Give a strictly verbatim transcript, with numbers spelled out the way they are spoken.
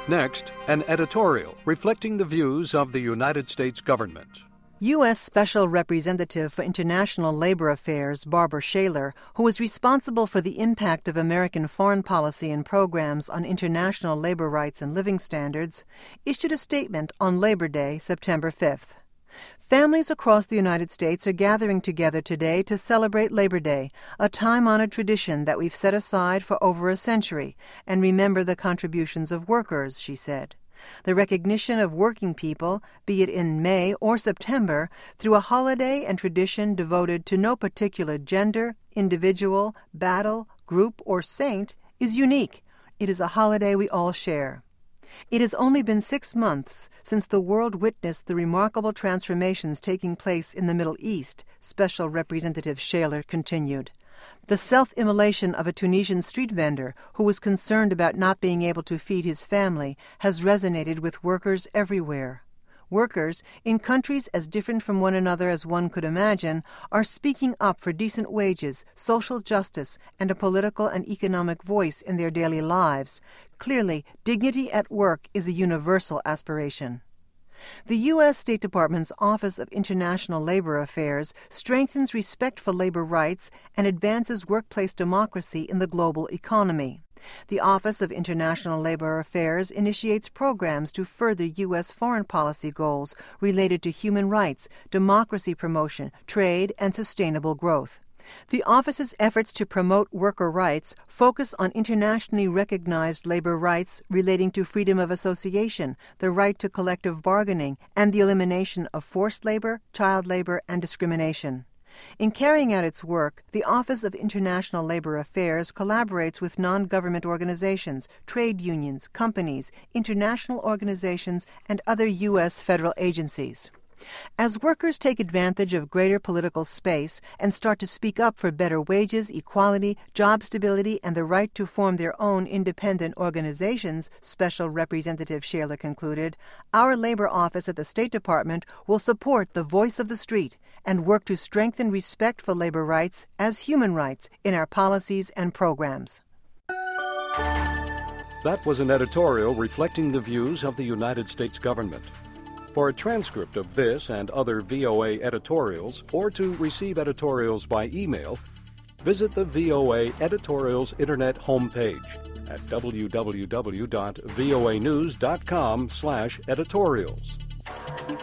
Next, an editorial reflecting the views of the United States government. U S Special Representative for International Labor Affairs Barbara Shaler, who is responsible for the impact of American foreign policy and programs on international labor rights and living standards, issued a statement on Labor Day, September fifth. Families across the United States are gathering together today to celebrate Labor Day, a time-honored tradition that we've set aside for over a century, and remember the contributions of workers, she said. The recognition of working people, be it in May or September, through a holiday and tradition devoted to no particular gender, individual, battle, group, or saint, is unique. It is a holiday we all share. It has only been six months since the world witnessed the remarkable transformations taking place in the Middle East, Special Representative Shaler continued. The self-immolation of a Tunisian street vendor who was concerned about not being able to feed his family has resonated with workers everywhere. Workers, in countries as different from one another as one could imagine, are speaking up for decent wages, social justice, and a political and economic voice in their daily lives. Clearly, dignity at work is a universal aspiration. The U S State Department's Office of International Labor Affairs strengthens respect for labor rights and advances workplace democracy in the global economy. The Office of International Labor Affairs initiates programs to further U S foreign policy goals related to human rights, democracy promotion, trade, and sustainable growth. The office's efforts to promote worker rights focus on internationally recognized labor rights relating to freedom of association, the right to collective bargaining, and the elimination of forced labor, child labor, and discrimination. In carrying out its work, the Office of International Labor Affairs collaborates with non-government organizations, trade unions, companies, international organizations, and other U S federal agencies. As workers take advantage of greater political space and start to speak up for better wages, equality, job stability, and the right to form their own independent organizations, Special Representative Shaler concluded, our labor office at the State Department will support the voice of the street and work to strengthen respect for labor rights as human rights in our policies and programs. That was an editorial reflecting the views of the United States government. For a transcript of this and other V O A editorials, or to receive editorials by email, visit the V O A Editorials Internet homepage at w w w dot voa news dot com slash editorials.